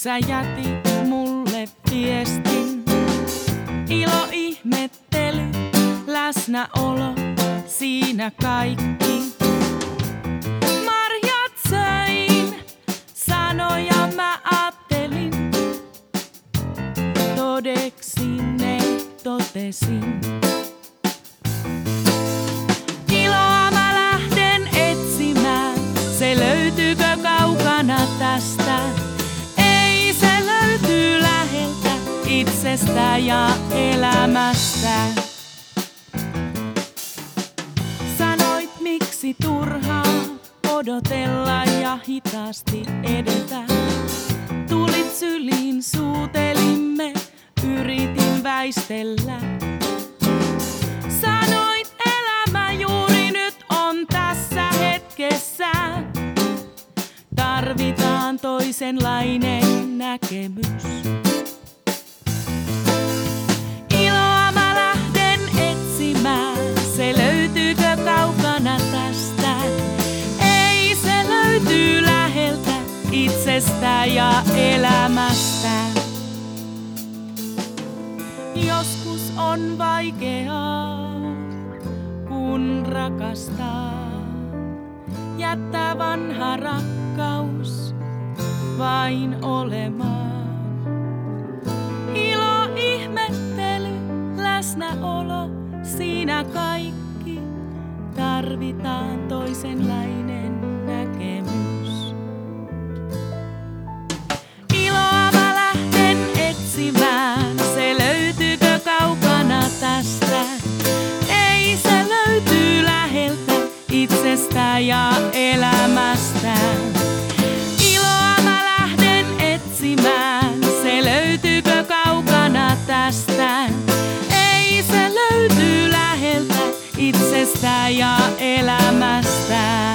Sä jätit mulle viestin. Ilo, ihmettely, läsnäolo, siinä kaikki. Marjat söin, sanoja mä ajattelin. Todeksi ne totesin. Iloa mä lähden etsimään, se löytyykö kaukana tästä? Ei, se löytyy läheltä, itsestä ja elämästä. Sanoit, miksi turhaa odotella ja hitaasti edetä. Tulit syliin, suutelimme, yritin väistellä. Sanoit, elämä juuri nyt on tässä hetkessä. Tarvitaan toisenlainen näkemys. Iloa mä lähden etsimään, se löytyykö kaukana tästä? Ei, se löytyy läheltä, itsestä ja elämästä. Joskus on vaikeaa, kun rakastaa. Jättää vanha rakkaus vain olemaan. Ilo, ihmettely, läsnäolo, siinä kaikki. Tarvitaan toisenlainen näkemys. Iloa mä lähden etsimään, se löytyykö kaukana tästä? Ei, se löytyy läheltä, itsestä ja elämästä. Iloa mä lähden etsimään, se löytyykö kaukana tästä? Ei, se löytyy läheltä, itsestä ja elämästä.